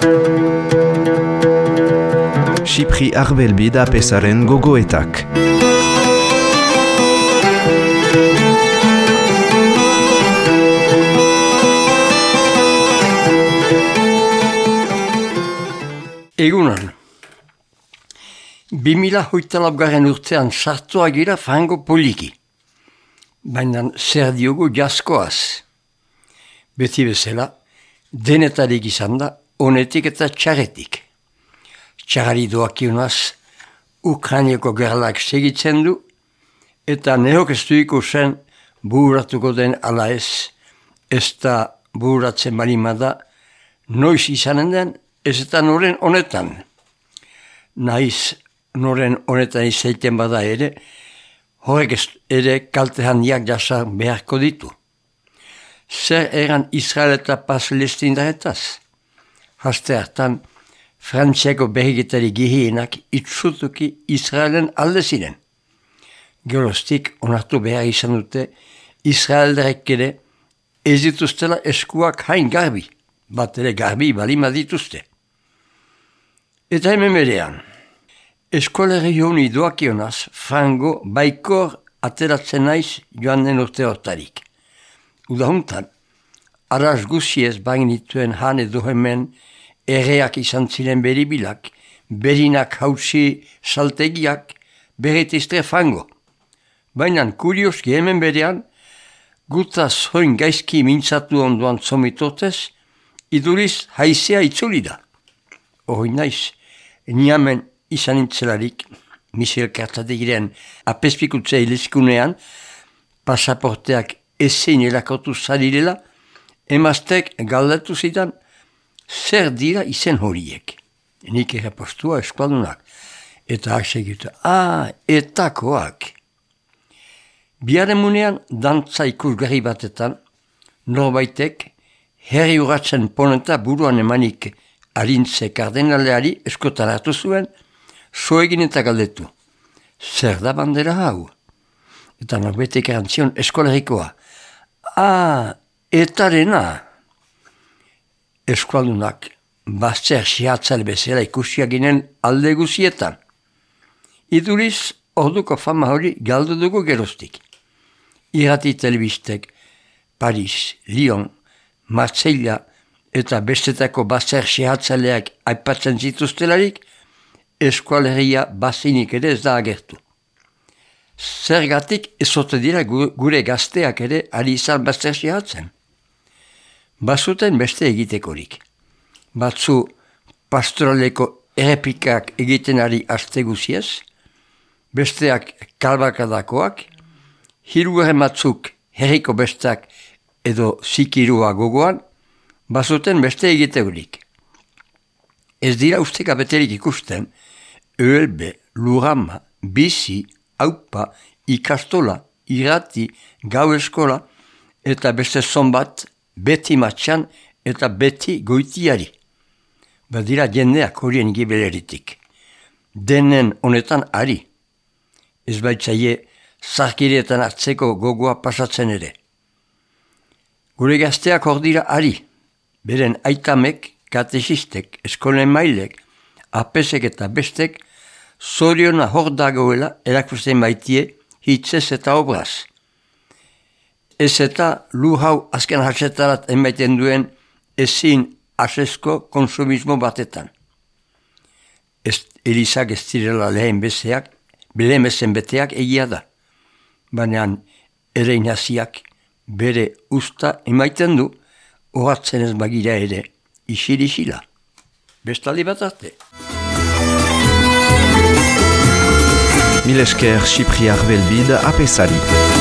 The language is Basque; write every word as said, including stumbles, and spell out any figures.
Xipri Arbelbid apesaren gogoetak. Egunon. bi mila hogeita laugarren urtean sartua gira frango poliki. Baina zer diogu jaskoaz. Beti bezala, denetarik izan da, onetik eta txarretik. Txarari doakionaz, Ukrainiako gerlak segitzen du, eta neok ez du ikusen bururatuko den ala ez, ez da bururatzen balimada, noiz izanen den, ez eta noren honetan. Naiz noren honetan izaiten bada ere, horrek ere kalte handiak jasa beharko ditu. Zer eran Israel eta Palestindaretaz? Haste hartan, Frantziako berrigetari gehienak itzutuki Israelen alde ziren. Geroztik onartu behar izan dute Israeldarek ere ez dituztela eskuak hain garbi, bat ere garbi balima dituzte. Eta hemen berean, eskoleri honi doakionaz frango baikor ateratzen naiz joan den urte hortarik. Udahuntan, araz guziez bainituen han edo hemen erreak izan ziren beribilak, berinak hausi saltegiak, berretizte frango. Baina kurioski hemen berean, guta zoin gaizki mintzatu ondoan zomitotez, iduriz haizea itzuli da. Hori naiz, niamen izan intzelarik, Michel Kartadegiren apespikutze ilizkunean, pasaporteak ezin elakotu zadirela, emaztek galdetu zidan, zer dira izen horiek. Nik errepostua eskualdunak. Eta hak segitu, ah, etakoak. Biaren munean, dantza ikusgarri batetan, norbaitek, herri urratzen ponenta buruan emanik Arintze kardenaleari eskotan hartu zuen, soegin eta galdetu. Zer da bandera hau? Eta norbetek erantzion eskolarikoa. Ah, etarena. Eskualdunak, bazter sihatzal bezala ikusia ginen alde guzietan. Iduriz, orduko fama hori galdu dugu geroztik. Irrati telebistek, Paris, Lyon, Marseilla eta bestetako bazter sihatzaleak aipatzen zituztelarik, eskualeria bazinik ere ez da agertu. Zergatik ezote dira gure gazteak ere ari izan bazter sihatzen. Bazuten beste egitekorik. Batzu pastoraleko errepikak egiten ari aste guziez, besteak kalbakadakoak, hirugarren batzuk herriko bestak edo zikirua gogoan, bazuten beste egitekorik. Ez dira usteka beterik ikusten, Ölbe, Lurama, Bizi, Aupa, Ikastola, Irrati, Gau Eskola eta beste zonbat beti matxan eta beti goitiari. Badira jendeak horien gibeleritik. Denen honetan ari. Ez baitzaie zarkiretan hartzeko gogoa pasatzen ere. Gure gazteak hor dira ari. Beren aitamek, katexistek, eskolen mailek, apesek eta bestek, zoriona hor dagoela erakusten baitie hitzez eta obraz. Ez eta lu hau azken harsetarat emaiten duen ezin asesko konsumismo batetan. Ez, Elizak ez direla lehen bezeak, lehen bezen beteak egia da. Baina ere inaziak bere usta emaiten du, horatzen ez bagira ere, isir-isila. Bestaldi bat arte. Mil esker Xipri Arbelbid apesari.